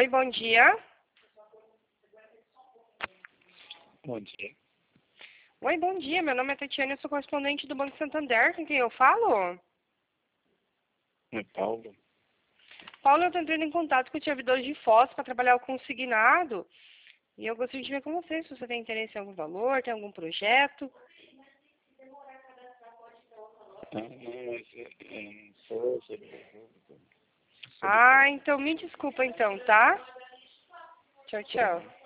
Oi, bom dia. Bom dia. Oi, bom dia. Meu nome é Tatiana, eu sou correspondente do Banco Santander. Com quem eu falo? É Paulo. Paulo, eu estou entrando em contato com o servidor de Foz para trabalhar o consignado. E eu gostaria de ver com você se você tem interesse em algum valor, tem algum projeto. Não, mas eu não sou servidor público. Ah, então me desculpa então, tá? Tchau, tchau.